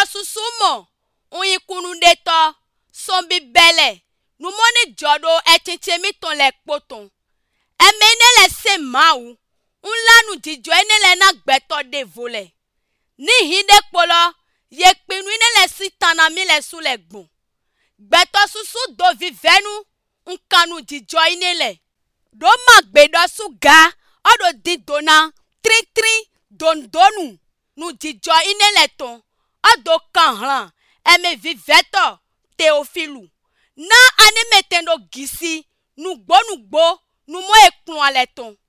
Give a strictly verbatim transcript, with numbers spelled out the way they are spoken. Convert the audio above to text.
susumo unyikunu deto sombi bele numoni jodo etinchemi ton le kpoton emene le se mau unlanu jijo enele na gbeto de vole ni hinde polo ye pinu le sitana mi le su le gbon gbeto susu do vivenu unkanu jijo inele do magbedo suga odo didona tri tri dondonu nu jijo inele ton odo kanhlan eme viveto Teofilu na anemetendo gisi nugbo nugbo numo ekun aleton